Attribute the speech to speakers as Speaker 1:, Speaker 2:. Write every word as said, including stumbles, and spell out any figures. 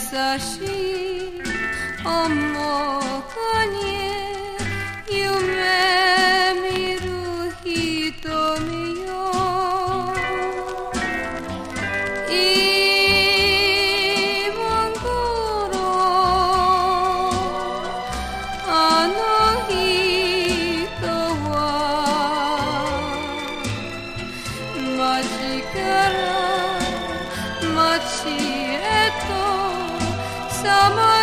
Speaker 1: しい面影夢見る瞳よ今頃あの人は街から街へとさま